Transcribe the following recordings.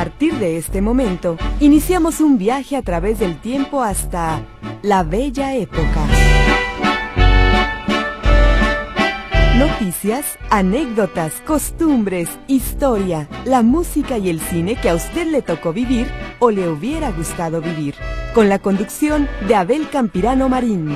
partir de este momento, iniciamos un viaje a través del tiempo hasta la Bella Época. Noticias, anécdotas, costumbres, historia, la música y el cine que a usted le tocó vivir o le hubiera gustado vivir. Con la conducción de Abel Campirano Marín.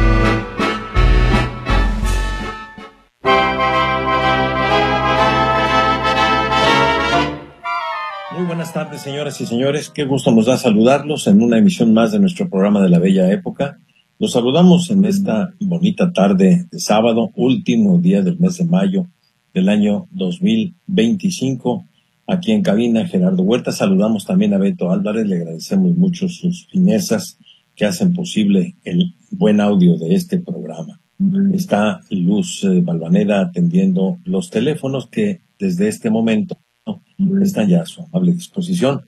Muy buenas tardes, señoras y señores. Qué gusto nos da saludarlos en una emisión más de nuestro programa de la Bella Época. Los saludamos en esta bonita tarde de sábado, último día del mes de mayo del año 2025. Aquí en cabina, Gerardo Huerta. Saludamos también a Beto Álvarez. Le agradecemos mucho sus finezas que hacen posible el buen audio de este programa. Está Luz Balvanera atendiendo los teléfonos que desde este momento están ya a su amable disposición.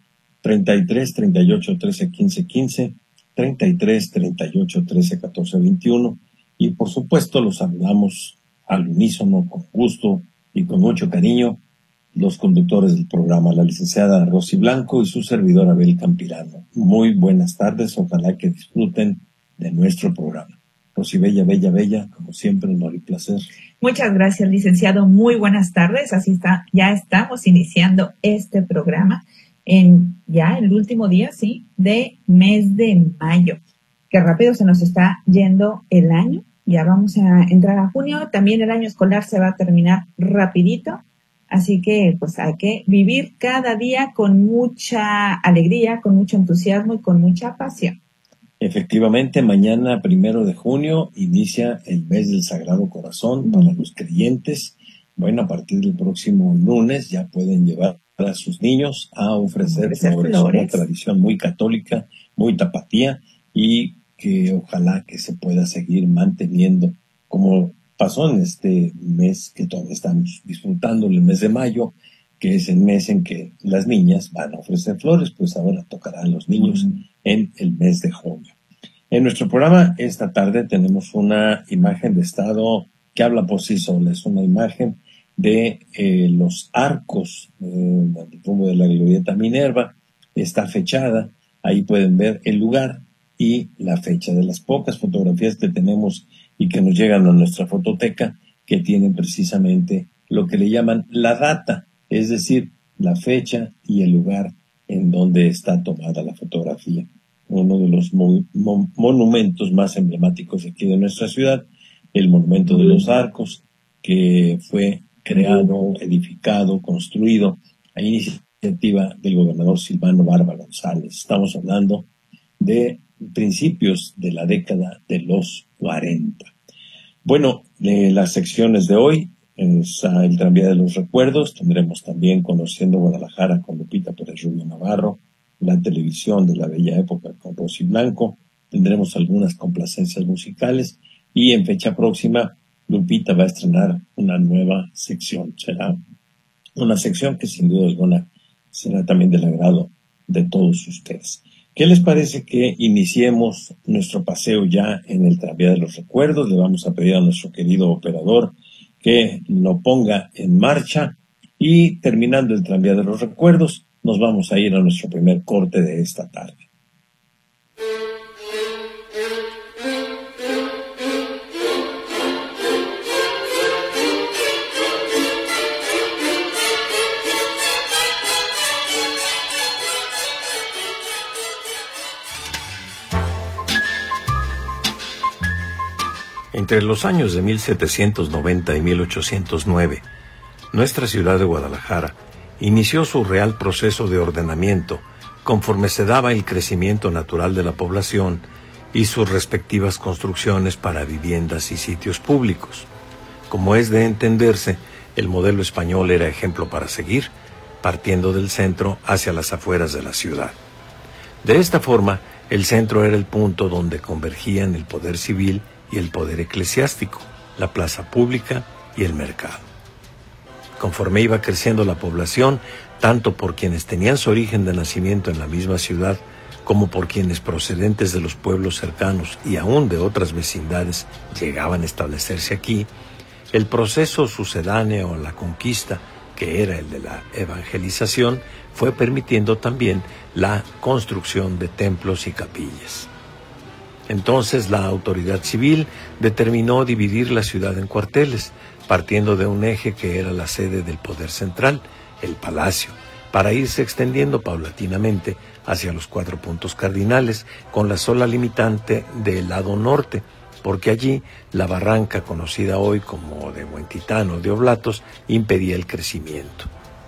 33 38 13 15 15, 33 38 13 14 21, y por supuesto los saludamos al unísono, con gusto y con mucho cariño, los conductores del programa, la licenciada Rosy Blanco y su servidor Abel Campirano. Muy buenas tardes, ojalá que disfruten de nuestro programa. Rosy, bella, como siempre, un honor y placer. Muchas gracias, licenciado. Muy buenas tardes. Así está, ya estamos iniciando este programa en ya el último día, sí, de mes de mayo. Qué rápido se nos está yendo el año. Ya vamos a entrar a junio. También el año escolar se va a terminar rapidito. Así que pues hay que vivir cada día con mucha alegría, con mucho entusiasmo y con mucha pasión. Efectivamente, mañana 1 de junio inicia el mes del Sagrado Corazón para los creyentes. Bueno, a partir del próximo lunes ya pueden llevar a sus niños a ofrecer flores. Una tradición muy católica, muy tapatía, y que ojalá que se pueda seguir manteniendo como pasó en este mes que todavía estamos disfrutando, el mes de mayo, que es el mes en que las niñas van a ofrecer flores, pues ahora tocará a los niños en el mes de junio. En nuestro programa esta tarde tenemos una imagen de estado que habla por sí sola. Es una imagen de los arcos del rumbo de la Glorieta Minerva. Está fechada, ahí pueden ver el lugar y la fecha. De las pocas fotografías que tenemos y que nos llegan a nuestra fototeca, que tienen precisamente lo que le llaman la data, es decir, la fecha y el lugar en donde está tomada la fotografía. Uno de los monumentos más emblemáticos aquí de nuestra ciudad, el Monumento de los Arcos, que fue creado, edificado, construido a iniciativa del gobernador Silvano Barba González. Estamos hablando de principios de la década de los 40. Bueno, las secciones de hoy es el tranvía de los recuerdos. Tendremos también Conociendo Guadalajara con Lupita Pérez Rubio Navarro, la televisión de la Bella Época con Rosy Blanco. Tendremos algunas complacencias musicales y en fecha próxima Lupita va a estrenar una nueva sección. Será una sección que sin duda alguna será también del agrado de todos ustedes. ¿Qué les parece que iniciemos nuestro paseo ya en el tranvía de los recuerdos? Le vamos a pedir a nuestro querido operador que lo ponga en marcha, y terminando el tranvía de los recuerdos nos vamos a ir a nuestro primer corte de esta tarde. Entre los años de 1790 y 1809, nuestra ciudad de Guadalajara inició su real proceso de ordenamiento conforme se daba el crecimiento natural de la población y sus respectivas construcciones para viviendas y sitios públicos. Como es de entenderse, el modelo español era ejemplo para seguir, partiendo del centro hacia las afueras de la ciudad. De esta forma, el centro era el punto donde convergían el poder civil y el poder eclesiástico, la plaza pública y el mercado. Conforme iba creciendo la población, tanto por quienes tenían su origen de nacimiento en la misma ciudad, como por quienes procedentes de los pueblos cercanos y aún de otras vecindades llegaban a establecerse aquí, el proceso sucedáneo a la conquista, que era el de la evangelización, fue permitiendo también la construcción de templos y capillas. Entonces la autoridad civil determinó dividir la ciudad en cuarteles, partiendo de un eje que era la sede del poder central, el palacio, para irse extendiendo paulatinamente hacia los 4 puntos cardinales, con la sola limitante del lado norte, porque allí la barranca conocida hoy como de Huentitán o de Oblatos impedía el crecimiento.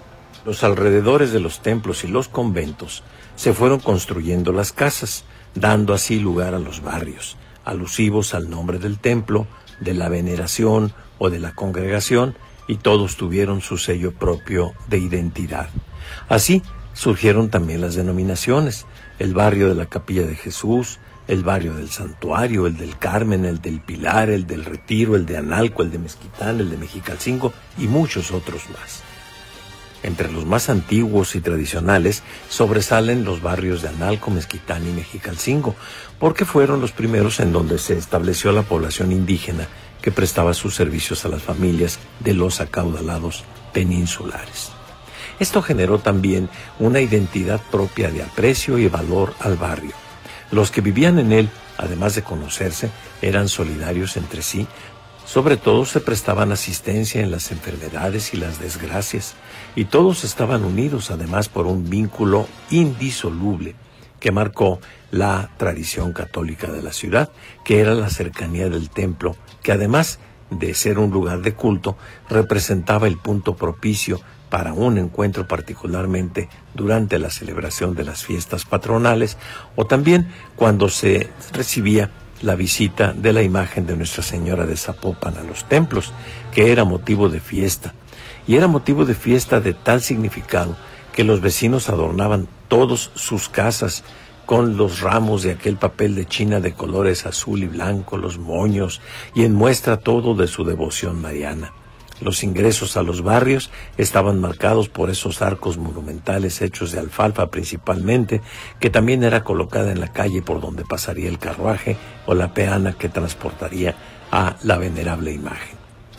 Los alrededores de los templos y los conventos se fueron construyendo las casas, dando así lugar a los barrios, alusivos al nombre del templo, de la veneración o de la congregación, y todos tuvieron su sello propio de identidad. Así surgieron también las denominaciones: el barrio de la Capilla de Jesús, el barrio del Santuario, el del Carmen, el del Pilar, el del Retiro, el de Analco, el de Mezquitán, el de Mexicalcingo y muchos otros más. Entre los más antiguos y tradicionales sobresalen los barrios de Analco, Mezquitán y Mexicalcingo, porque fueron los primeros en donde se estableció la población indígena que prestaba sus servicios a las familias de los acaudalados peninsulares. Esto generó también una identidad propia de aprecio y valor al barrio. Los que vivían en él, además de conocerse, eran solidarios entre sí. Sobre todo se prestaban asistencia en las enfermedades y las desgracias, y todos estaban unidos además por un vínculo indisoluble que marcó la tradición católica de la ciudad, que era la cercanía del templo, que además de ser un lugar de culto, representaba el punto propicio para un encuentro, particularmente durante la celebración de las fiestas patronales, o también cuando se recibía la visita de la imagen de Nuestra Señora de Zapopan a los templos, que era motivo de fiesta. Y era motivo de fiesta de tal significado que los vecinos adornaban todos sus casas con los ramos de aquel papel de China de colores azul y blanco, los moños, y en muestra todo de su devoción mariana. Los ingresos a los barrios estaban marcados por esos arcos monumentales hechos de alfalfa principalmente, que también era colocada en la calle por donde pasaría el carruaje o la peana que transportaría a la venerable imagen.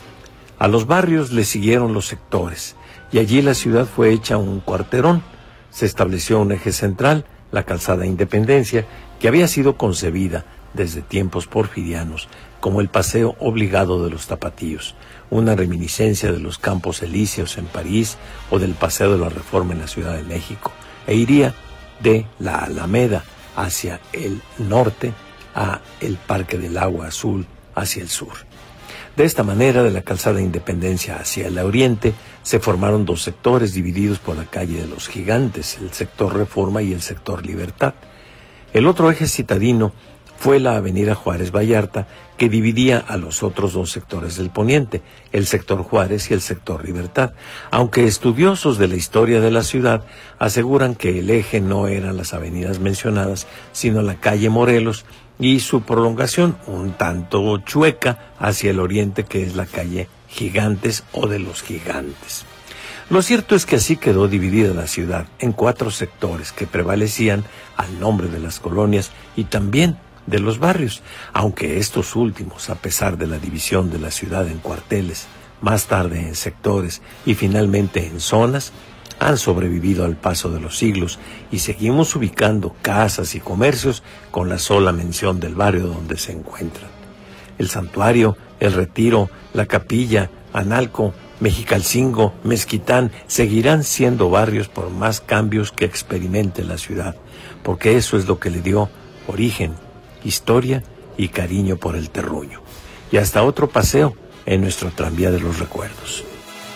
A los barrios le siguieron los sectores, y allí la ciudad fue hecha un cuarterón. Se estableció un eje central, la calzada Independencia, que había sido concebida desde tiempos porfirianos como el paseo obligado de los tapatíos, una reminiscencia de los Campos Elíseos en París o del Paseo de la Reforma en la Ciudad de México, e iría de la Alameda hacia el norte a el Parque del Agua Azul hacia el sur. De esta manera, de la calzada Independencia hacia el oriente, se formaron 2 sectores divididos por la calle de los Gigantes, el sector Reforma y el sector Libertad. El otro eje citadino fue la avenida Juárez Vallarta, que dividía a los otros 2 sectores del poniente, el sector Juárez y el sector Libertad, aunque estudiosos de la historia de la ciudad aseguran que el eje no eran las avenidas mencionadas, sino la calle Morelos y su prolongación un tanto chueca hacia el oriente, que es la calle Gigantes o de los Gigantes. Lo cierto es que así quedó dividida la ciudad en 4 sectores que prevalecían al nombre de las colonias y también de los barrios, aunque estos últimos, a pesar de la división de la ciudad en cuarteles, más tarde en sectores y finalmente en zonas, han sobrevivido al paso de los siglos y seguimos ubicando casas y comercios con la sola mención del barrio donde se encuentran. El Santuario, el Retiro, la Capilla, Analco, Mexicalcingo, Mezquitán seguirán siendo barrios por más cambios que experimente la ciudad, porque eso es lo que le dio origen, historia y cariño por el terruño. Y hasta otro paseo en nuestro tranvía de los recuerdos.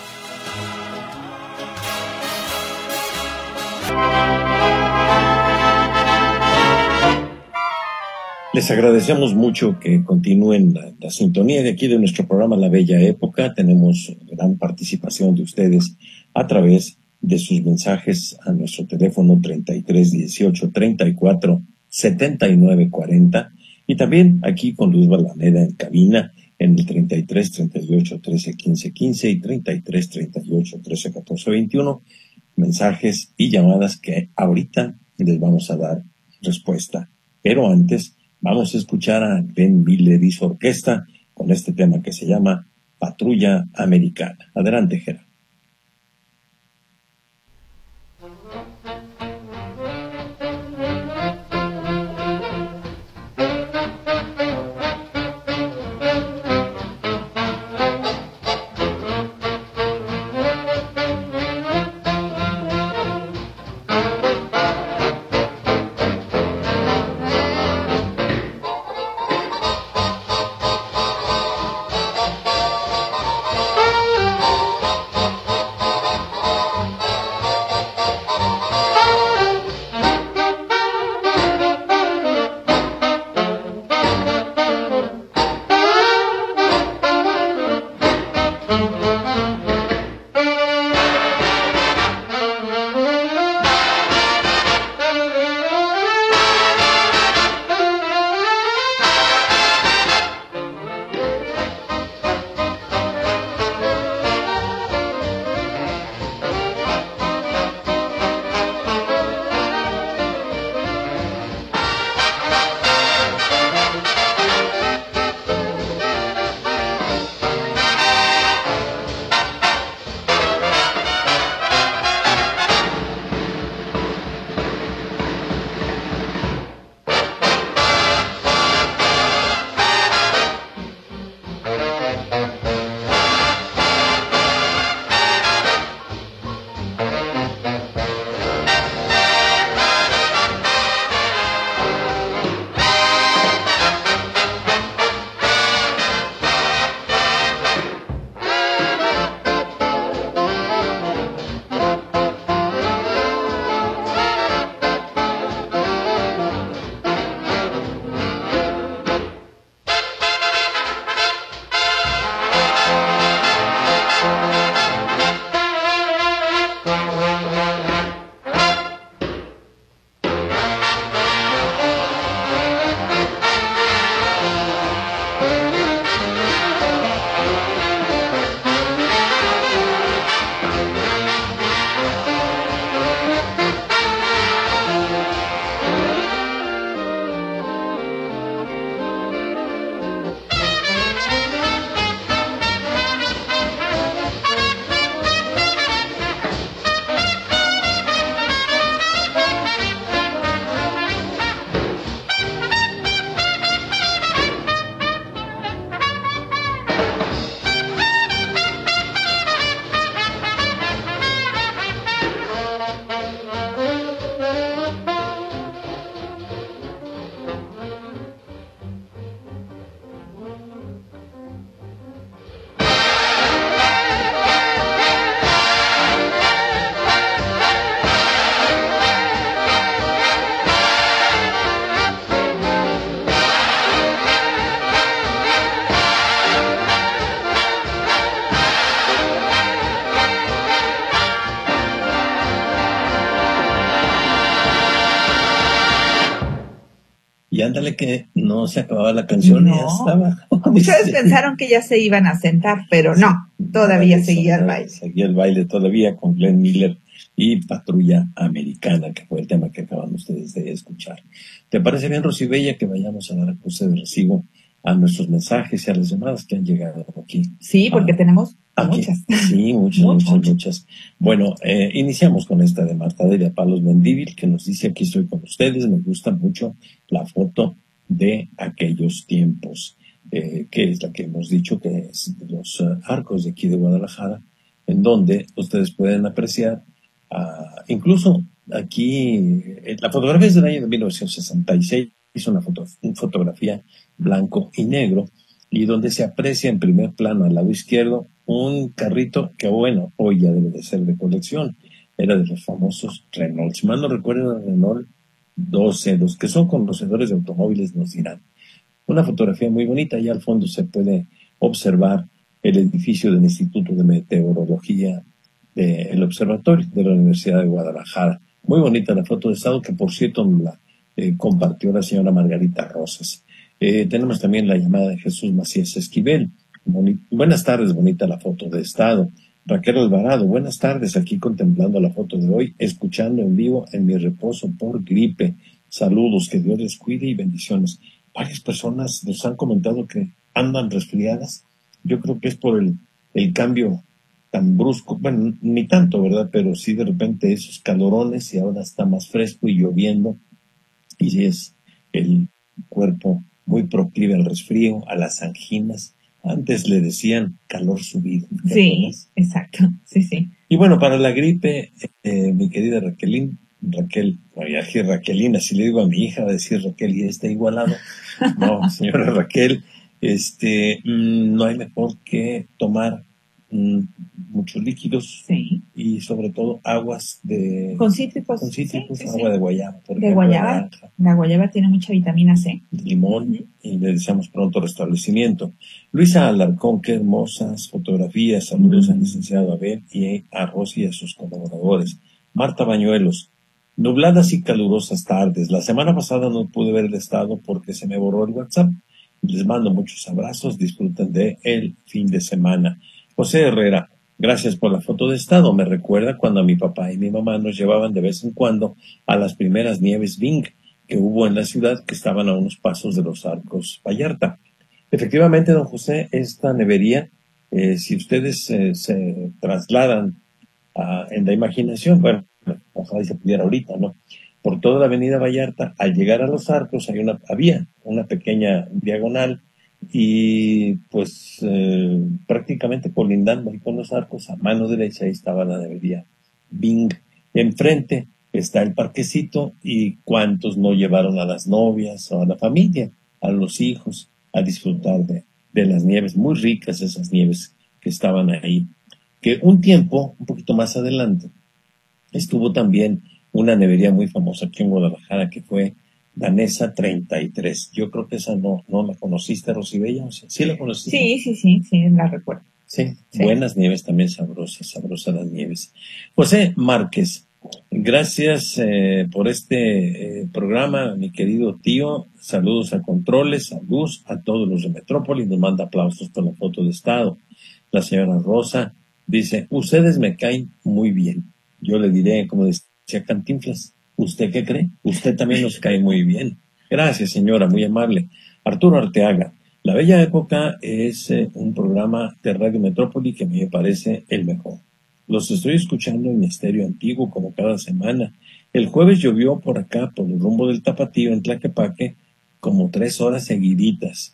Les agradecemos mucho que continúen la sintonía de aquí de nuestro programa La Bella Época. Tenemos gran participación de ustedes a través de sus mensajes a nuestro teléfono 33 18 34 79 40 y también aquí con Luz Balvanera en cabina en el 33 38 13 15 15 y 33 38 13 14 21. Mensajes y llamadas que ahorita les vamos a dar respuesta. Pero antes vamos a escuchar a Glenn Miller y su orquesta con este tema que se llama Patrulla Americana. Adelante, Gerardo. ándale que no se acababa la canción, No. ya estaba. Ustedes pensaron que ya se iban a sentar, pero no, todavía seguía el baile. Seguía el baile todavía con Glenn Miller y Patrulla Americana, que fue el tema que acaban ustedes de escuchar. ¿Te parece bien, Rosibella, que vayamos a dar acuse de recibo a nuestros mensajes y a las llamadas que han llegado aquí? Sí, porque tenemos aquí. muchas. Sí, muchas. Bueno, iniciamos con esta de Marta Delia Palos Mendívil, que nos dice: aquí estoy con ustedes, me gusta mucho la foto de aquellos tiempos, que es la que hemos dicho que es de los arcos de aquí de Guadalajara, en donde ustedes pueden apreciar, incluso aquí, la fotografía es del año de 1966, es una fotografía blanco y negro, y donde se aprecia en primer plano al lado izquierdo un carrito que, bueno, hoy ya debe de ser de colección. Era de los famosos Renault. Si mal no recuerdo, el Renault 12, los que son conocedores de automóviles nos dirán. Una fotografía muy bonita, y al fondo se puede observar el edificio del Instituto de Meteorología del Observatorio de la Universidad de Guadalajara. Muy bonita la foto de estado, que por cierto nos la compartió la señora Margarita Rosas. Tenemos también la llamada de Jesús Macías Esquivel. Buenas tardes, bonita la foto de estado. Raquel Alvarado, buenas tardes, aquí contemplando la foto de hoy, escuchando en vivo en mi reposo por gripe. Saludos, que Dios les cuide y bendiciones. Varias personas nos han comentado que andan resfriadas. Yo creo que es por el cambio tan brusco, bueno, ni tanto, ¿verdad? Pero sí de repente esos calorones, y ahora está más fresco y lloviendo, y es el cuerpo muy proclive al resfrío, a las anginas. Antes le decían calor subido. Sí, exacto, sí. Y bueno, para la gripe, mi querida Raquelina, si le digo a mi hija, va a decir Raquel, y está igualado. No, señora Raquel, no hay mejor que tomar muchos líquidos, sí, y sobre todo aguas con cítricos, agua de guayaba, por de ejemplo, guayaba. naranja. La guayaba tiene mucha vitamina C. Limón, y le deseamos pronto restablecimiento. Luisa Alarcón, qué hermosas fotografías. Saludos al licenciado Abel y a Rosy y a sus colaboradores. Marta Bañuelos, nubladas y calurosas tardes. La semana pasada no pude ver el estado porque se me borró el WhatsApp. Les mando muchos abrazos, disfruten de el fin de semana. José Herrera, gracias por la foto de estado. Me recuerda cuando a mi papá y mi mamá nos llevaban de vez en cuando a las primeras nieves Bing que hubo en la ciudad, que estaban a unos pasos de los Arcos Vallarta. Efectivamente, don José, esta nevería, si ustedes se trasladan en la imaginación, bueno, ojalá se pudiera ahorita, ¿no? Por toda la avenida Vallarta, al llegar a los Arcos había una pequeña diagonal, y pues prácticamente colindando ahí con los Arcos, a mano derecha, ahí estaba la nevería Bing. Enfrente está el parquecito, y cuántos no llevaron a las novias o a la familia, a los hijos, a disfrutar de las nieves, muy ricas esas nieves que estaban ahí. Que un tiempo, un poquito más adelante, estuvo también una nevería muy famosa aquí en Guadalajara, que fue Danesa 33. Yo creo que esa no la conociste, Rosibella. O sea, ¿sí la conociste? Sí, la recuerdo. Sí, buenas nieves también, sabrosas las nieves. José Márquez, gracias por este programa, mi querido tío. Saludos a Controles, a Luz, a todos los de Metrópoli. Nos manda aplausos por la foto de estado. La señora Rosa dice: ustedes me caen muy bien. Yo le diré, como decía Cantinflas, ¿usted qué cree? Usted también nos cae muy bien. Gracias, señora, muy amable. Arturo Arteaga, La Bella Época es un programa de Radio Metrópoli que me parece el mejor. Los estoy escuchando en mi estéreo antiguo como cada semana. El jueves llovió por acá, por el rumbo del Tapatío, en Tlaquepaque, como 3 horas seguiditas.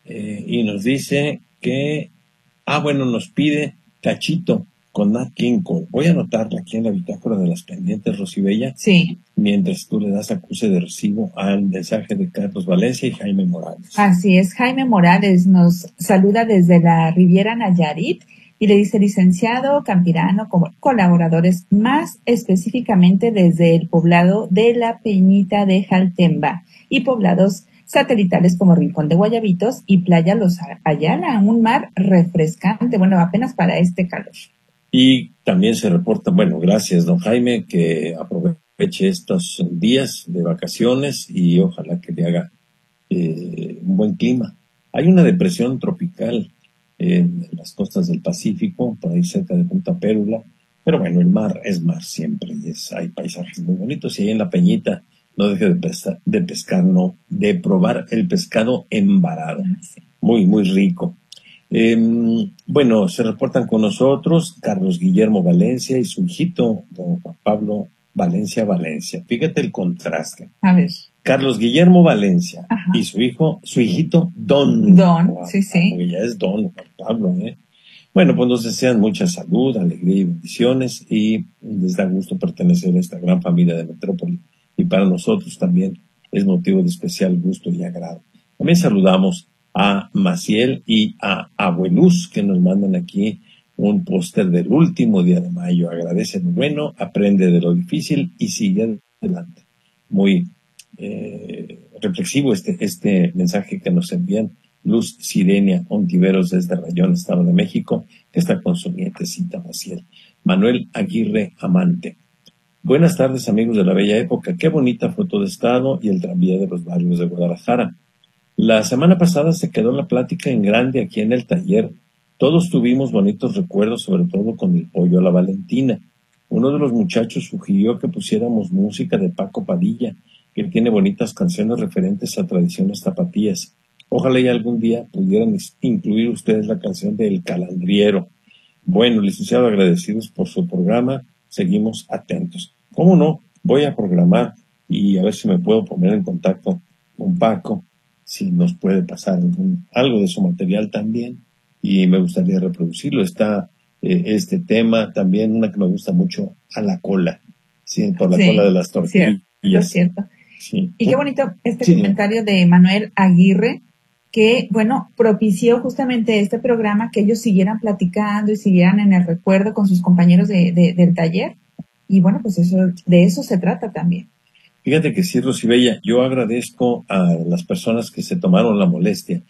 Y nos dice que, nos pide Cachito con Nat King Cole. Voy a anotarla aquí en la bitácora de las pendientes, Rosibella. Sí. Mientras tú le das acuse de recibo al mensaje de Carlos Valencia y Jaime Morales. Así es, Jaime Morales nos saluda desde la Riviera Nayarit y le dice: licenciado Campirano, como colaboradores, más específicamente desde el poblado de La Peñita de Jaltemba y poblados satelitales como Rincón de Guayabitos y Playa Los Ayala, un mar refrescante, apenas para este calor. Y también se reporta, gracias, don Jaime, que aproveche estos días de vacaciones y ojalá que le haga un buen clima. Hay una depresión tropical en las costas del Pacífico, por ahí cerca de Punta Pérula, pero bueno, el mar es mar siempre y hay paisajes muy bonitos. Y ahí en la Peñita no deje de pescar, no, de probar el pescado embarado, muy, muy rico. Bueno, se reportan con nosotros Carlos Guillermo Valencia y su hijito, don Juan Pablo Valencia. Fíjate el contraste. A ver. Carlos Guillermo Valencia. Ajá. Y su hijito, Don, sí, sí. Ya es Don Juan Pablo, Bueno, pues nos desean mucha salud, alegría y bendiciones, y les da gusto pertenecer a esta gran familia de Metrópoli. Y para nosotros también es motivo de especial gusto y agrado. También saludamos a Maciel y a Abueluz, que nos mandan aquí un póster del último día de mayo. Agradece lo bueno, aprende de lo difícil y sigue adelante. Muy reflexivo este mensaje que nos envían Luz Sirenia Ontiveros desde Rayón, Estado de México, que está con su nietecita Maciel. Manuel Aguirre Amante. Buenas tardes, amigos de la bella época. Qué bonita foto de estado y el tranvía de los barrios de Guadalajara. La semana pasada se quedó la plática en grande aquí en el taller. Todos tuvimos bonitos recuerdos, sobre todo con el pollo a la Valentina. Uno de los muchachos sugirió que pusiéramos música de Paco Padilla, que tiene bonitas canciones referentes a tradiciones tapatías. Ojalá y algún día pudieran incluir ustedes la canción de El Calandriero. Bueno, licenciado, agradecidos por su programa. Seguimos atentos. ¿Cómo no? Voy a programar y a ver si me puedo poner en contacto con Paco, si nos puede pasar algo de su material también, y me gustaría reproducirlo. Está este tema también, una que me gusta mucho, A la cola, sí, por la cola de las tortillas. Es cierto. Sí. Y qué bonito comentario de Manuel Aguirre, que, bueno, propició justamente este programa, que ellos siguieran platicando y siguieran en el recuerdo con sus compañeros del taller. Y bueno, pues de eso se trata también. Fíjate que sí, Rosibella, yo agradezco a las personas que se tomaron la molestia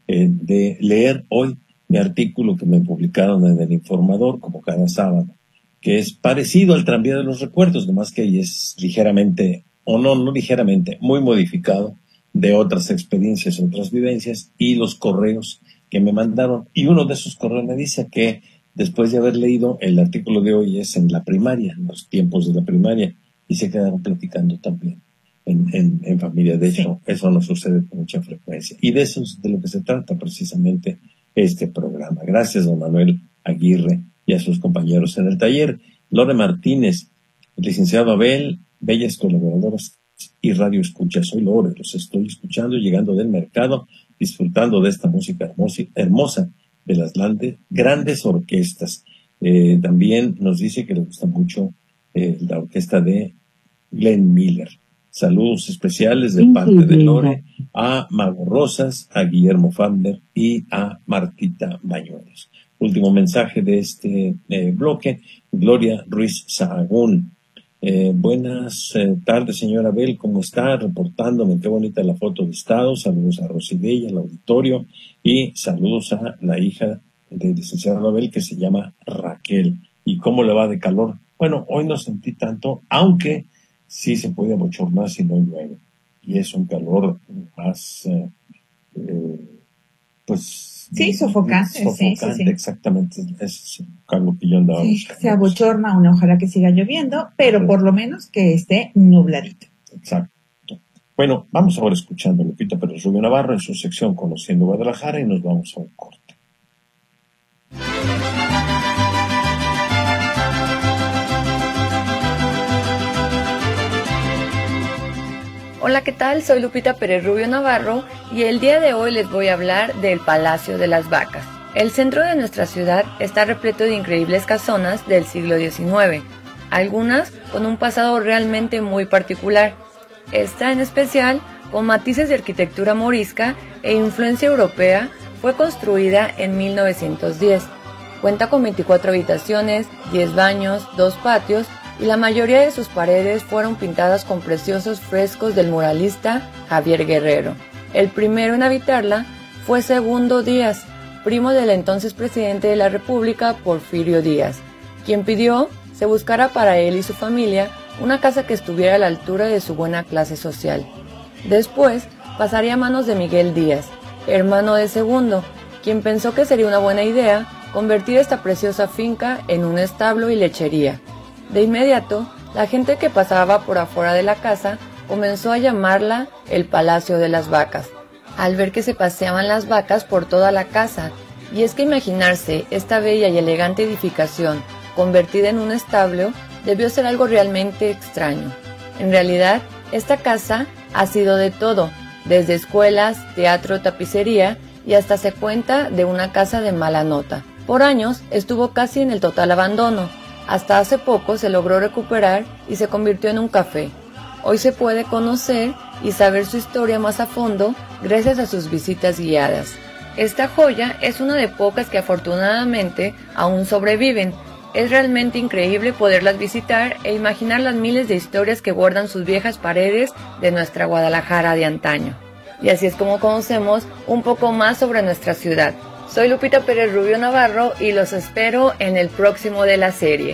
de leer hoy mi artículo que me publicaron en El Informador, como cada sábado, que es parecido al tranvía de los recuerdos, nomás que ahí es ligeramente, o no ligeramente, muy modificado de otras experiencias, otras vivencias, y los correos que me mandaron. Y uno de esos correos me dice que después de haber leído el artículo de hoy es en la primaria, en los tiempos de la primaria, y se quedaron platicando también en familia. De hecho, eso no sucede con mucha frecuencia. Y de eso es de lo que se trata precisamente este programa. Gracias, don Manuel Aguirre, y a sus compañeros en el taller. Lore Martínez, el licenciado Abel, bellas colaboradoras y radio escucha. Soy Lore, los estoy escuchando, llegando del mercado, disfrutando de esta música hermosa de las grandes orquestas. También nos dice que le gusta mucho la orquesta de Glenn Miller. Saludos especiales de parte de Lore a Mago Rosas, a Guillermo Fander y a Martita Bañuelos. Último mensaje de este bloque, Gloria Ruiz Sahagún. Buenas tardes, señora Abel, ¿cómo está? Reportándome, qué bonita la foto de estado. Saludos a Rosibella, al auditorio, y saludos a la hija del licenciado Abel, que se llama Raquel. ¿Y cómo le va de calor? Bueno, hoy no sentí tanto, aunque sí se puede abochornar si no llueve. Y es un calor más, pues... Sí, sofocante. Sí. Exactamente. Es algo que yo andaba buscando. Se abochorna uno, ojalá que siga lloviendo, pero por lo menos que esté nubladito. Exacto. Bueno, vamos ahora escuchando a Lupita Pérez Rubio Navarro en su sección Conociendo Guadalajara, y nos vamos a un corte. Hola, ¿qué tal? Soy Lupita Pérez Rubio Navarro y el día de hoy les voy a hablar del Palacio de las Vacas. El centro de nuestra ciudad está repleto de increíbles casonas del siglo XIX, algunas con un pasado realmente muy particular. Esta en especial, con matices de arquitectura morisca e influencia europea, fue construida en 1910. Cuenta con 24 habitaciones, 10 baños, 2 patios, y la mayoría de sus paredes fueron pintadas con preciosos frescos del muralista Javier Guerrero. El primero en habitarla fue Segundo Díaz, primo del entonces presidente de la República, Porfirio Díaz, quien pidió se buscara para él y su familia una casa que estuviera a la altura de su buena clase social. Después, pasaría a manos de Miguel Díaz, hermano de Segundo, quien pensó que sería una buena idea convertir esta preciosa finca en un establo y lechería. De inmediato, la gente que pasaba por afuera de la casa comenzó a llamarla el Palacio de las Vacas, al ver que se paseaban las vacas por toda la casa. Y es que imaginarse esta bella y elegante edificación convertida en un establo debió ser algo realmente extraño. En realidad, esta casa ha sido de todo, desde escuelas, teatro, tapicería y hasta se cuenta de una casa de mala nota. Por años estuvo casi en el total abandono. Hasta hace poco se logró recuperar y se convirtió en un café. Hoy se puede conocer y saber su historia más a fondo gracias a sus visitas guiadas. Esta joya es una de pocas que afortunadamente aún sobreviven. Es realmente increíble poderlas visitar e imaginar las miles de historias que guardan sus viejas paredes de nuestra Guadalajara de antaño. Y así es como conocemos un poco más sobre nuestra ciudad. Soy Lupita Pérez Rubio Navarro y los espero en el próximo de la serie.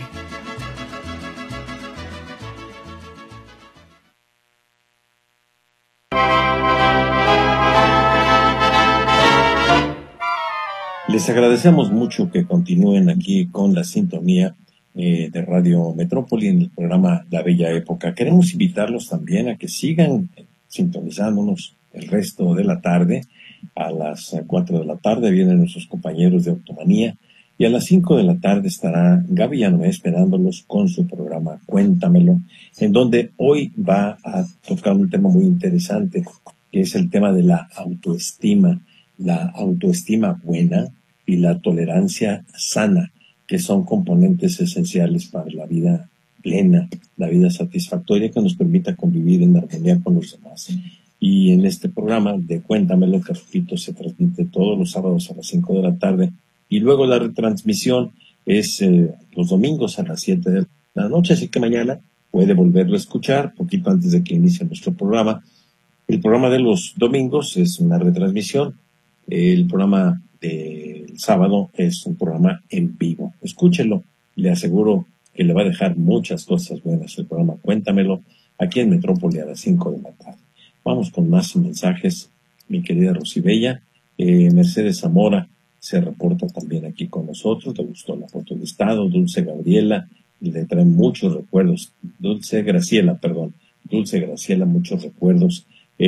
Les agradecemos mucho que continúen aquí con la sintonía de Radio Metrópoli en el programa La Bella Época. Queremos invitarlos también a que sigan sintonizándonos el resto de la tarde. A las 4 de la tarde vienen nuestros compañeros de Automanía y a las 5 de la tarde estará Gaby Yanomé esperándolos con su programa Cuéntamelo, en donde hoy va a tocar un tema muy interesante, que es el tema de la autoestima buena y la tolerancia sana, que son componentes esenciales para la vida plena, la vida satisfactoria que nos permita convivir en armonía con los demás. Y en este programa de Cuéntamelo, que repito, se transmite todos los sábados a las 5 de la tarde y luego la retransmisión es los domingos a las 7 de la noche, así que mañana puede volverlo a escuchar poquito antes de que inicie nuestro programa. El programa de los domingos es una retransmisión, el programa del sábado es un programa en vivo. Escúchelo, le aseguro que le va a dejar muchas cosas buenas el programa Cuéntamelo aquí en Metrópoli a las 5 de la tarde. Vamos con más mensajes, mi querida Rosibella. Mercedes Zamora se reporta también aquí con nosotros. Le gustó la foto de estado. Dulce Gabriela, le trae muchos recuerdos. Dulce Graciela, muchos recuerdos.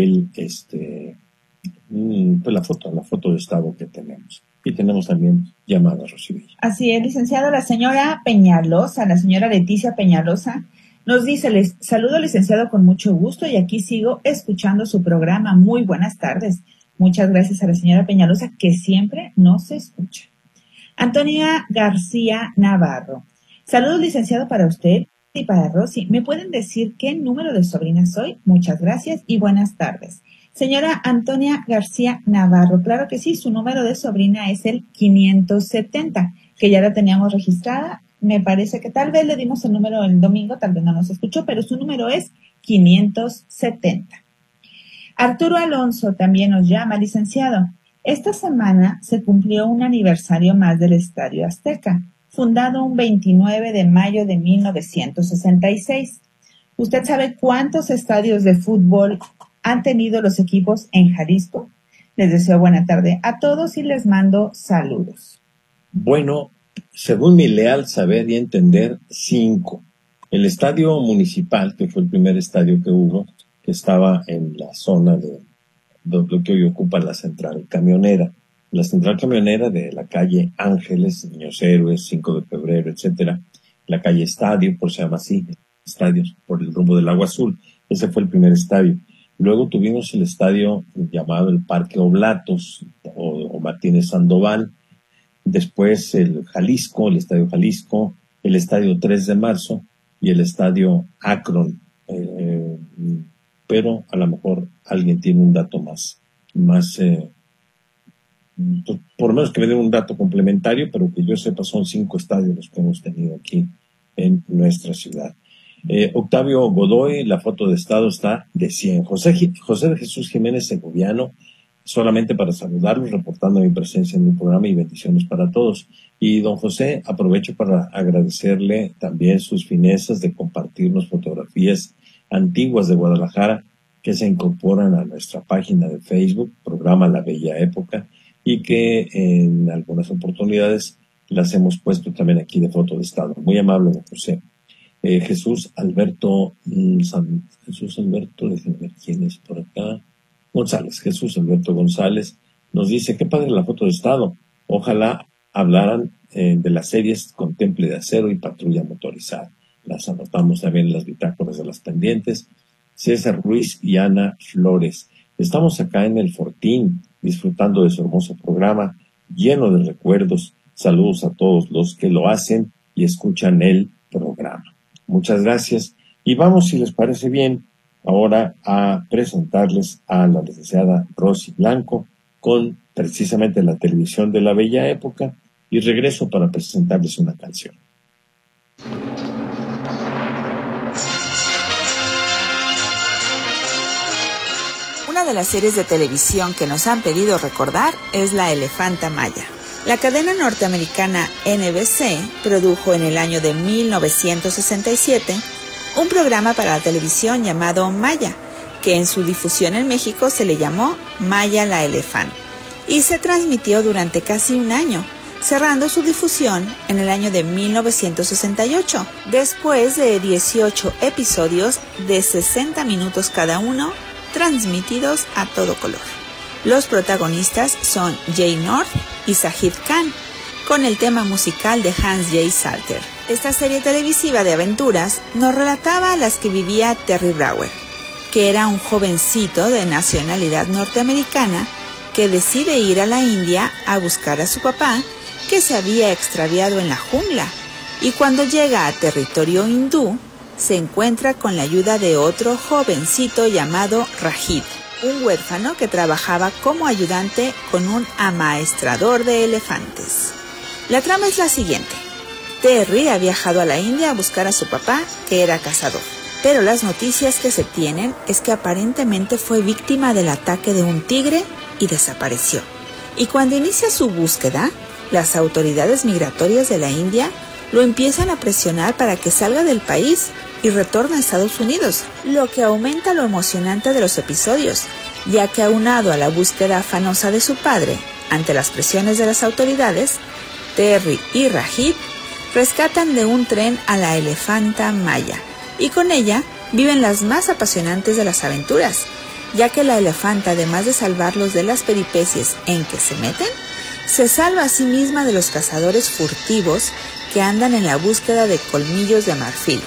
Pues la foto de estado que tenemos. Y tenemos también llamadas, Rosibella. Así es, licenciado, la señora Peñalosa, la señora Leticia Peñalosa, nos dice: les saludo, licenciado, con mucho gusto y aquí sigo escuchando su programa. Muy buenas tardes. Muchas gracias a la señora Peñalosa, que siempre nos escucha. Antonia García Navarro. Saludos, licenciado, para usted y para Rosy. ¿Me pueden decir qué número de sobrina soy? Muchas gracias y buenas tardes. Señora Antonia García Navarro, claro que sí, su número de sobrina es el 570, que ya la teníamos registrada. Me parece que tal vez le dimos el número el domingo, tal vez no nos escuchó, pero su número es 570. Arturo Alonso también nos llama: licenciado, esta semana se cumplió un aniversario más del Estadio Azteca, fundado un 29 de mayo de 1966. ¿Usted sabe cuántos estadios de fútbol han tenido los equipos en Jalisco? Les deseo buena tarde a todos y les mando saludos. Bueno, según mi leal saber y entender, 5. El estadio municipal, que fue el primer estadio que hubo, que estaba en la zona de lo que hoy ocupa la central camionera. La central camionera de la calle Ángeles, Niños Héroes, 5 de febrero, etcétera. La calle Estadio, por se llama así, estadios, por el rumbo del Agua Azul. Ese fue el primer estadio. Luego tuvimos el estadio llamado el Parque Oblatos o Martínez Sandoval. Después el Jalisco, el Estadio Jalisco, el Estadio 3 de Marzo y el Estadio Akron. Pero a lo mejor alguien tiene un dato más por lo menos que me den un dato complementario, pero que yo sepa son 5 estadios los que hemos tenido aquí en nuestra ciudad. Octavio Godoy, la foto de estado está de 100. José de Jesús Jiménez Segoviano, solamente para saludarlos, reportando mi presencia en el programa y bendiciones para todos. Y don José, aprovecho para agradecerle también sus finezas de compartirnos fotografías antiguas de Guadalajara que se incorporan a nuestra página de Facebook, programa La Bella Época, y que en algunas oportunidades las hemos puesto también aquí de foto de estado. Muy amable, don José. Jesús Alberto, déjenme ver quién es por acá. González, Jesús Alberto González, nos dice, qué padre la foto de estado. Ojalá hablaran de las series con Temple de Acero y Patrulla Motorizada. Las anotamos también en las bitácoras de las pendientes. César Ruiz y Ana Flores. Estamos acá en el Fortín, disfrutando de su hermoso programa, lleno de recuerdos. Saludos a todos los que lo hacen y escuchan el programa. Muchas gracias. Y vamos, si les parece bien, ahora a presentarles a la licenciada Rosy Blanco con precisamente la televisión de La Bella Época, y regreso para presentarles una canción. Una de las series de televisión que nos han pedido recordar es La Elefanta Maya. La cadena norteamericana NBC produjo en el año de 1967 un programa para la televisión llamado Maya, que en su difusión en México se le llamó Maya la Elefanta, y se transmitió durante casi un año, cerrando su difusión en el año de 1968, después de 18 episodios de 60 minutos cada uno, transmitidos a todo color. Los protagonistas son Jay North y Zahid Khan, con el tema musical de Hans J. Salter. Esta serie televisiva de aventuras nos relataba las que vivía Terry Brower, que era un jovencito de nacionalidad norteamericana que decide ir a la India a buscar a su papá, que se había extraviado en la jungla, y cuando llega a territorio hindú, se encuentra con la ayuda de otro jovencito llamado Rajid, un huérfano que trabajaba como ayudante con un amaestrador de elefantes. La trama es la siguiente. Terry ha viajado a la India a buscar a su papá, que era cazador, pero las noticias que se tienen es que aparentemente fue víctima del ataque de un tigre y desapareció. Y cuando inicia su búsqueda, las autoridades migratorias de la India lo empiezan a presionar para que salga del país y retorne a Estados Unidos, lo que aumenta lo emocionante de los episodios, ya que aunado a la búsqueda afanosa de su padre ante las presiones de las autoridades, Terry y Rajid rescatan de un tren a la elefanta Maya, y con ella viven las más apasionantes de las aventuras, ya que la elefanta, además de salvarlos de las peripecias en que se meten, se salva a sí misma de los cazadores furtivos que andan en la búsqueda de colmillos de marfil.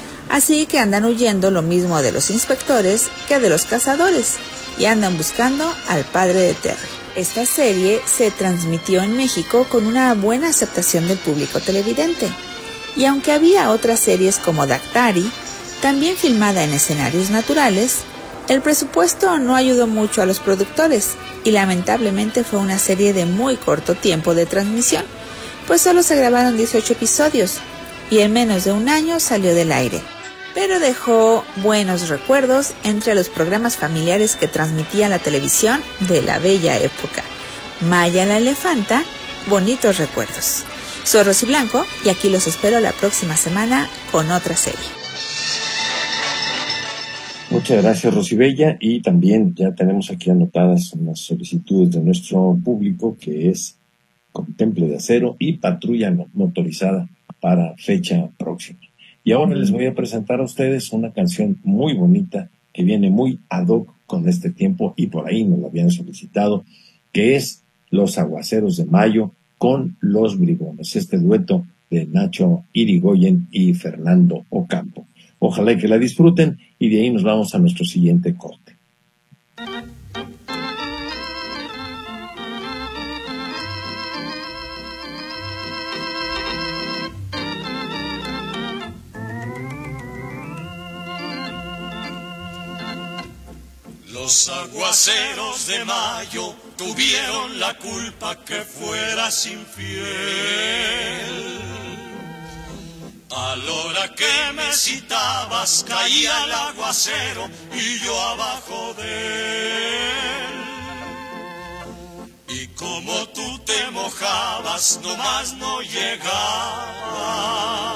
Así que andan huyendo lo mismo de los inspectores que de los cazadores, y andan buscando al padre de Terry. Esta serie se transmitió en México con una buena aceptación del público televidente, y aunque había otras series como Daktari, también filmada en escenarios naturales, el presupuesto no ayudó mucho a los productores, y lamentablemente fue una serie de muy corto tiempo de transmisión, pues solo se grabaron 18 episodios, y en menos de un año salió del aire. Pero dejó buenos recuerdos entre los programas familiares que transmitía la televisión de La Bella Época. Maya la Elefanta, bonitos recuerdos. Soy Rosy Blanco y aquí los espero la próxima semana con otra serie. Muchas gracias, Rosy Bella, y también ya tenemos aquí anotadas unas solicitudes de nuestro público, que es con Temple de Acero y Patrulla Motorizada para fecha próxima. Y ahora les voy a presentar a ustedes una canción muy bonita que viene muy ad hoc con este tiempo, y por ahí nos la habían solicitado, que es Los Aguaceros de Mayo con Los Bribones, este dueto de Nacho Irigoyen y Fernando Ocampo. Ojalá que la disfruten, y de ahí nos vamos a nuestro siguiente corte. Los aguaceros de mayo tuvieron la culpa que fueras infiel. A la hora que me citabas caía el aguacero y yo abajo de él. Y como tú te mojabas, nomás no llegabas.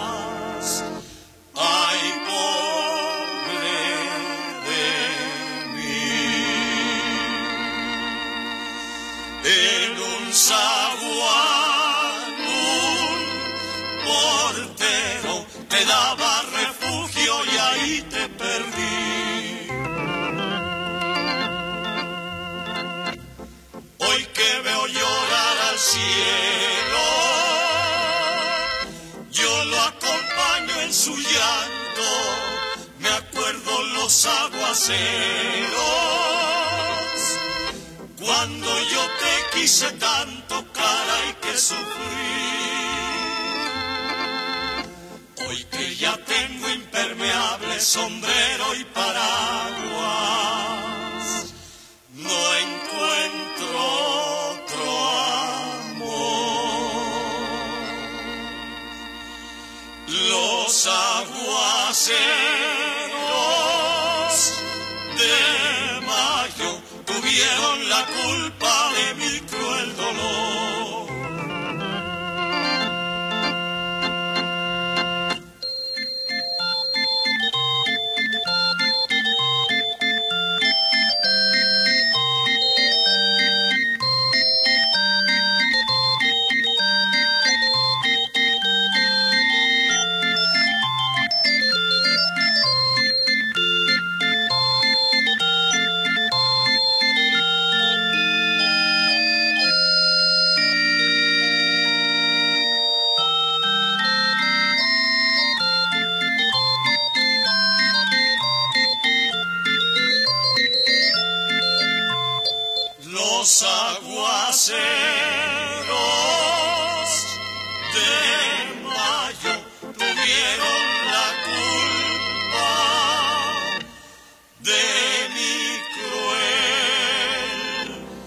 Ay, pobre de llanto, me acuerdo los aguaceros, cuando yo te quise tanto, caray, que sufrí. Hoy que ya tengo impermeable, sombrero y paraguas, no encuentro otro amor. Los aguaceros de mayo tuvieron la culpa de mi cruel dolor. Los aguaceros de mayo tuvieron la culpa de mi cruel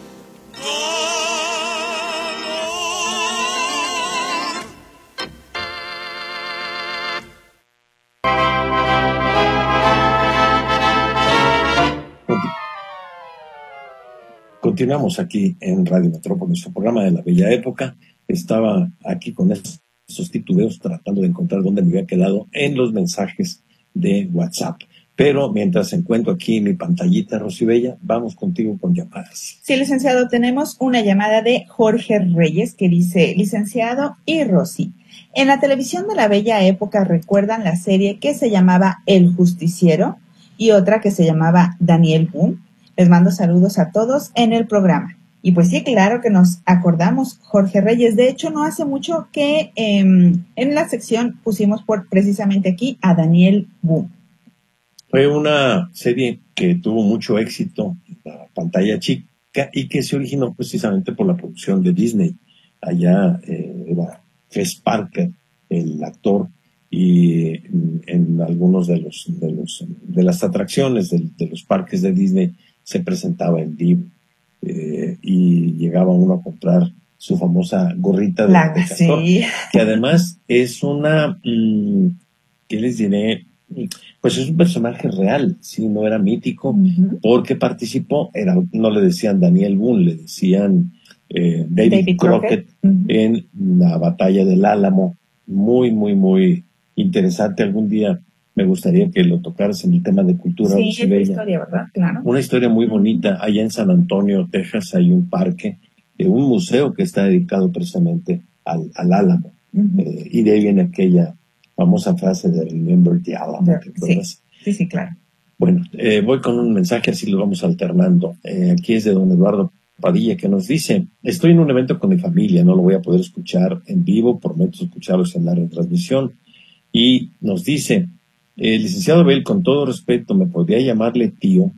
Continuamos aquí en Radio Metrópolis, nuestro programa de la Bella Época. Estaba aquí con esos titubeos tratando de encontrar dónde me había quedado en los mensajes de WhatsApp. Pero mientras encuentro aquí mi pantallita, Rosy Bella, vamos contigo con llamadas. Sí, licenciado, tenemos una llamada de Jorge Reyes que dice: licenciado y Rosy, en la televisión de la Bella Época recuerdan la serie que se llamaba El Justiciero y otra que se llamaba Daniel Boone. Les mando saludos a todos en el programa. Y pues sí, claro que nos acordamos, Jorge Reyes. De hecho, no hace mucho que en la sección pusimos precisamente aquí a Daniel Boone. Fue una serie que tuvo mucho éxito en la pantalla chica y que se originó precisamente por la producción de Disney. Allá era Fess Parker, el actor, y en algunos de las atracciones de los parques de Disney se presentaba en vivo, y llegaba uno a comprar su famosa gorrita de castor, sí, que además es una, ¿qué les diré? Pues es un personaje real, sí, no era mítico, porque participó, no le decían Daniel Boone, le decían David Crockett en la batalla del Álamo. Muy, muy, muy interesante. Algún día me gustaría que lo tocaras en el tema de cultura. Sí, es una historia, ¿verdad? Claro. Una historia muy bonita. Allá en San Antonio, Texas, hay un parque, un museo que está dedicado precisamente al Álamo. Y de ahí viene aquella famosa frase de Remember the Alamo. Sí, claro. Bueno, voy con un mensaje, así lo vamos alternando. Aquí es de don Eduardo Padilla, que nos dice: estoy en un evento con mi familia, no lo voy a poder escuchar en vivo, prometo escucharlos en la retransmisión. Y nos dice: licenciado Abel, con todo respeto, ¿me podría llamarle tío?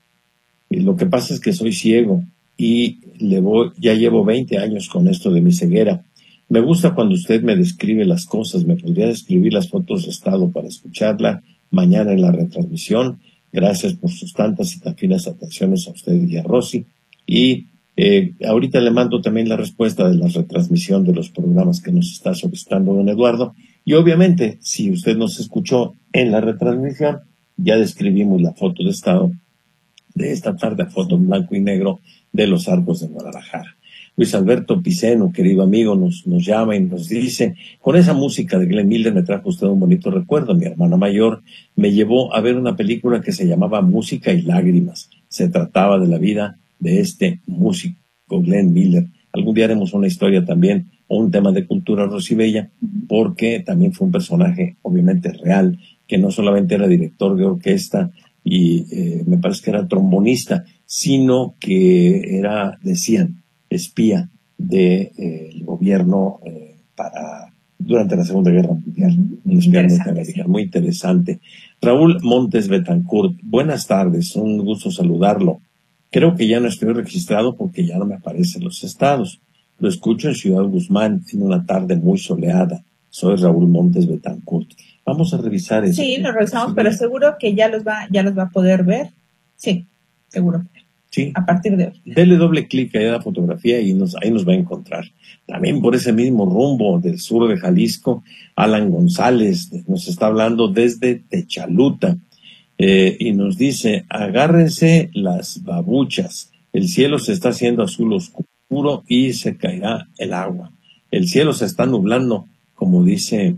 Lo que pasa es que soy ciego y ya llevo 20 años con esto de mi ceguera. Me gusta cuando usted me describe las cosas. ¿Me podría describir las fotos de estado para escucharla mañana en la retransmisión? Gracias por sus tantas y tan finas atenciones a usted y a Rosy. Y ahorita le mando también la respuesta de la retransmisión de los programas que nos está solicitando don Eduardo. Y obviamente, si usted nos escuchó en la retransmisión, ya describimos la foto de estado de esta tarde, foto en blanco y negro de los Arcos de Guadalajara. Luis Alberto Piceno, querido amigo, nos llama y nos dice: con esa música de Glenn Miller me trajo usted un bonito recuerdo. Mi hermana mayor me llevó a ver una película que se llamaba Música y Lágrimas. Se trataba de la vida de este músico, Glenn Miller. Algún día haremos una historia también, o un tema de cultura, Rosy Bella, porque también fue un personaje obviamente real, que no solamente era director de orquesta y me parece que era trombonista, sino que era, decían, espía del gobierno para durante la Segunda Guerra Mundial. Un espía norteamericano, muy interesante. Raúl Montes Betancourt, buenas tardes, un gusto saludarlo. Creo que ya no estoy registrado porque ya no me aparecen los estados. Lo escucho en Ciudad Guzmán en una tarde muy soleada. Soy Raúl Montes Betancourt. Vamos a revisar eso. Sí, lo revisamos, pero seguro que ya los va a poder ver. Sí, seguro. Sí. A partir de hoy. Dele doble clic ahí a la fotografía y ahí nos va a encontrar. También por ese mismo rumbo del sur de Jalisco, Alan González nos está hablando desde Techaluta. Y nos dice, agárrense las babuchas, el cielo se está haciendo azul oscuro y se caerá el agua. El cielo se está nublando, como decía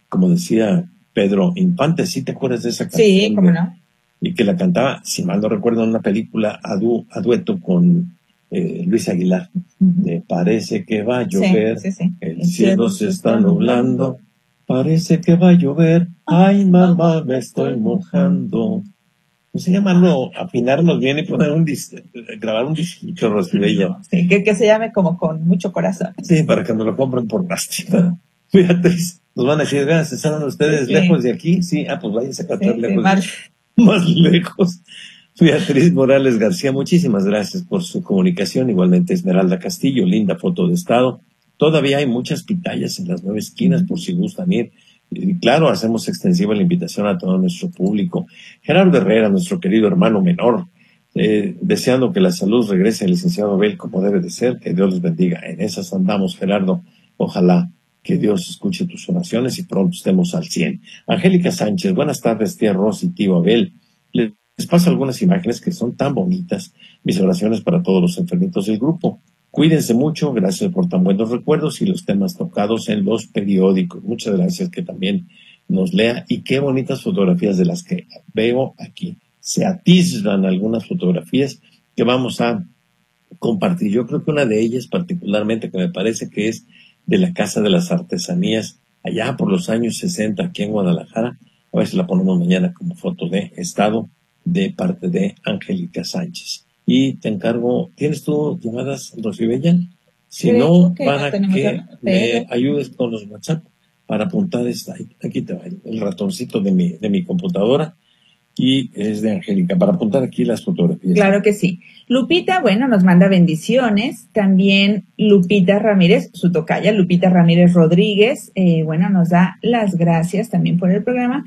Pedro Infante. ¿Sí te acuerdas de esa canción? Sí, cómo no. Y que la cantaba, si mal no recuerdo, en una película a dueto con Luis Aguilar. De parece que va a llover, sí. El cielo se está nublando. Parece que va a llover, ay mamá, me estoy mojando. No sé llamarlo, afinarnos bien y poner grabar un disquito, Rosibella. Sí, que se llame como con mucho corazón. Sí, para que nos lo compren por lástima. Beatriz, nos van a decir, vean, ¿se están ustedes lejos de aquí? Sí, pues váyanse a cantar lejos. Más lejos. Beatriz Morales García, muchísimas gracias por su comunicación. Igualmente Esmeralda Castillo, linda foto de estado. Todavía hay muchas pitayas en las 9 esquinas por si gustan ir. Y claro, hacemos extensiva la invitación a todo nuestro público. Gerardo Herrera, nuestro querido hermano menor, deseando que la salud regrese al licenciado Abel como debe de ser. Que Dios los bendiga. En esas andamos, Gerardo. Ojalá que Dios escuche tus oraciones y pronto estemos al 100. Angélica Sánchez, buenas tardes, tía Rosy y tío Abel. Les paso algunas imágenes que son tan bonitas. Mis oraciones para todos los enfermitos del grupo. Cuídense mucho, gracias por tan buenos recuerdos y los temas tocados en los periódicos. Muchas gracias que también nos lea. Y qué bonitas fotografías de las que veo aquí. Se atisban algunas fotografías que vamos a compartir. Yo creo que una de ellas particularmente que me parece que es de la Casa de las Artesanías, allá por los años 60 aquí en Guadalajara. A ver si la ponemos mañana como foto de estado de parte de Angélica Sánchez. Y te encargo, ¿tienes tú llamadas, Rosibella? Si no, para que me ayudes con los WhatsApp para apuntar esta. Aquí te va el ratoncito de mi computadora y es de Angélica, para apuntar aquí las fotografías. Claro que sí. Lupita, nos manda bendiciones. También Lupita Ramírez, su tocaya, Lupita Ramírez Rodríguez, nos da las gracias también por el programa.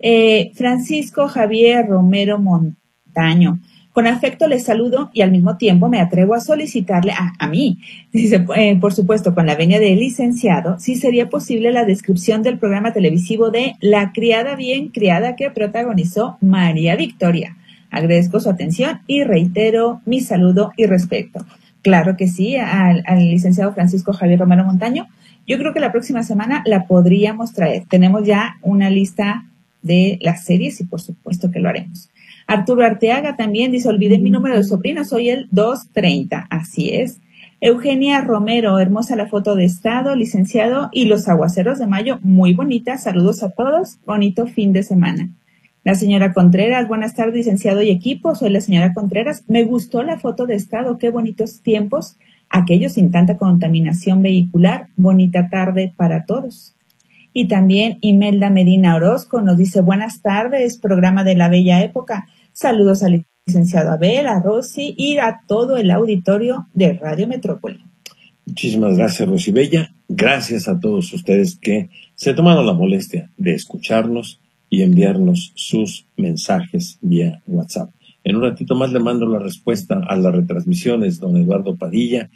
Francisco Javier Romero Montaño. Con afecto les saludo y al mismo tiempo me atrevo a solicitarle a mí, dice, por supuesto, con la venia de licenciado, si sería posible la descripción del programa televisivo de La criada bien criada que protagonizó María Victoria. Agradezco su atención y reitero mi saludo y respeto. Claro que sí, al licenciado Francisco Javier Romero Montaño. Yo creo que la próxima semana la podríamos traer. Tenemos ya una lista de las series y por supuesto que lo haremos. Arturo Arteaga también dice, olvidé mi número de sobrino, soy el 230. Así es. Eugenia Romero, hermosa la foto de estado, licenciado, y los aguaceros de mayo, muy bonita. Saludos a todos, bonito fin de semana. La señora Contreras, buenas tardes, licenciado y equipo, soy la señora Contreras. Me gustó la foto de estado, qué bonitos tiempos, aquellos sin tanta contaminación vehicular. Bonita tarde para todos. Y también Imelda Medina Orozco nos dice, buenas tardes, programa de la bella época. Saludos al licenciado Abel, a Rosy y a todo el auditorio de Radio Metrópoli. Muchísimas gracias, Rosibella. Gracias a todos ustedes que se tomaron la molestia de escucharnos y enviarnos sus mensajes vía WhatsApp. En un ratito más le mando la respuesta a las retransmisiones, don Eduardo Padilla,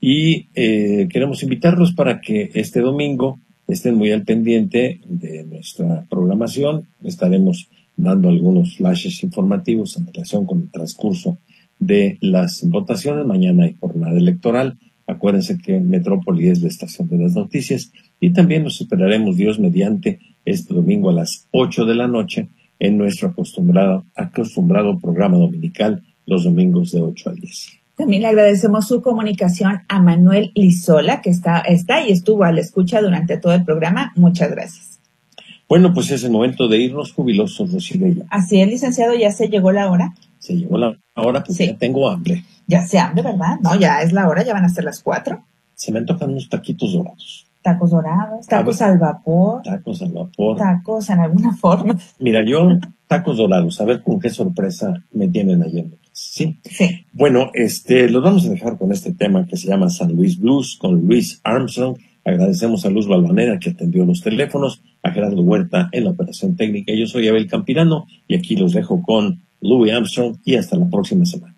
y queremos invitarlos para que este domingo estén muy al pendiente de nuestra programación. Estaremos dando algunos flashes informativos en relación con el transcurso de las votaciones. Mañana hay jornada electoral. Acuérdense que Metrópoli es la estación de las noticias y también nos esperaremos, Dios mediante, este domingo a las 8 de la noche en nuestro acostumbrado programa dominical, los domingos de 8 a 10. También le agradecemos su comunicación a Manuel Lizola, que está y estuvo a la escucha durante todo el programa. Muchas gracias. Bueno, pues es el momento de irnos jubilosos, Rosibella. Así es, licenciado, ya se llegó la hora. Se llegó la hora, pues sí. Ya tengo hambre. Ya se hambre, ¿verdad? No, ya es la hora, ya van a ser las 4. Se me antojan unos taquitos dorados. Tacos dorados, tacos al vapor. Tacos al vapor. Tacos en alguna forma. Mira, yo, tacos dorados, a ver con qué sorpresa me tienen ayer. ¿Sí? Sí. Bueno, los vamos a dejar con este tema que se llama San Luis Blues con Louis Armstrong. Agradecemos a Luz Balvanera que atendió los teléfonos, a Gerardo Huerta en la operación técnica. Yo soy Abel Campirano y aquí los dejo con Louis Armstrong y hasta la próxima semana.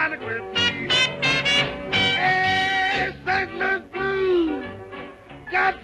Got